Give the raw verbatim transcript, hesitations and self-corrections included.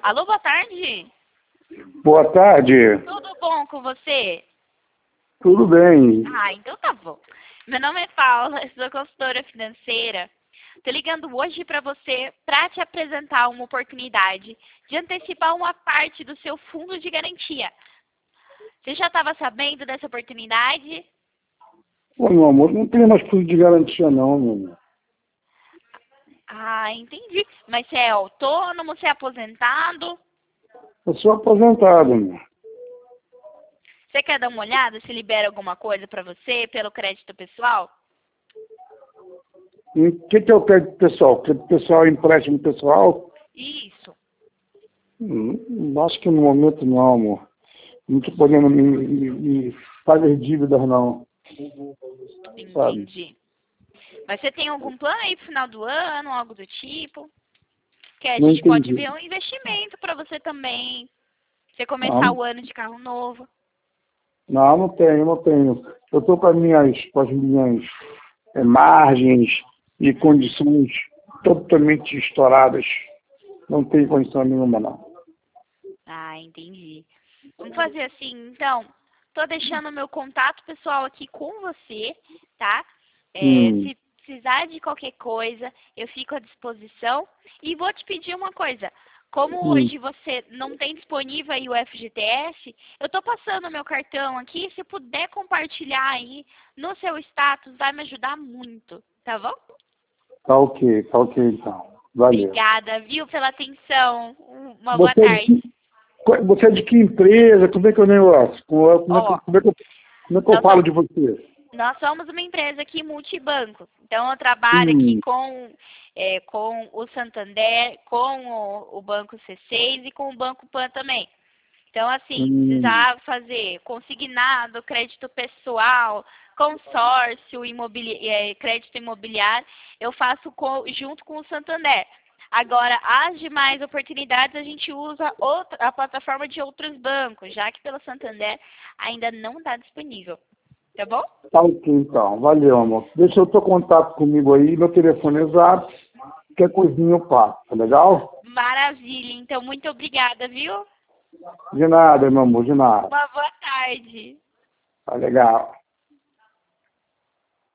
Alô, boa tarde. Boa tarde. Tudo bom com você? Tudo bem. Ah, então tá bom. Meu nome é Paula, sou consultora financeira. Tô ligando hoje para você para te apresentar uma oportunidade de antecipar uma parte do seu fundo de garantia. Você já estava sabendo dessa oportunidade? Ô, meu amor, não tem mais fundo de garantia não, meu amor. Ah, entendi. Mas você é autônomo, você é aposentado? Eu sou aposentado, meu. Você quer dar uma olhada se libera alguma coisa para você pelo crédito pessoal? O que, que é o crédito pessoal? Crédito pessoal é empréstimo pessoal? Isso. Hum, acho que no momento não, amor. Não estou podendo me, me, me fazer dívidas, não. Sabe? Entendi. Mas você tem algum plano aí pro final do ano, algo do tipo? Que a Não gente pode entendi. ver um investimento para você também. Você começar Não, o ano de carro novo. não, não tenho, não tenho. Eu estou com as minhas, com as minhas é, margens e condições totalmente estouradas. Não tenho condição nenhuma, não. Ah, entendi. Vamos fazer assim, então. Tô deixando o meu contato pessoal aqui com você, tá? É, Hum, se precisar de qualquer coisa, eu fico à disposição. E vou te pedir uma coisa. Como hum. hoje você não tem disponível aí o F G T S, eu tô passando o meu cartão aqui. Se puder compartilhar aí no seu status, vai me ajudar muito, tá bom? Tá ok, tá ok então. Valeu. Obrigada, viu, pela atenção. Uma boa Você é de tarde. que, você é de que empresa? Como é que é o negócio? Como é, como é, que- Ó, como é, que, eu, como é que eu nós falo somos de você? Nós somos uma empresa aqui multibanco. Então, eu trabalho aqui Hum, com, é, com o Santander, com o, o Banco C seis e com o Banco Pan também. Então, assim, hum, precisar fazer consignado, crédito pessoal, consórcio, imobili é, crédito imobiliário, eu faço com, junto com o Santander. Agora, as demais oportunidades, a gente usa outra, a plataforma de outros bancos, já que pelo Santander ainda não está disponível. Tá bom? tá ok então. Valeu, amor. Deixa o teu contato comigo aí, meu telefone é zap, qualquer coisinha eu passo, tá legal? Maravilha. Então, muito obrigada, viu? De nada, meu amor, de nada. Uma boa tarde. Tá legal.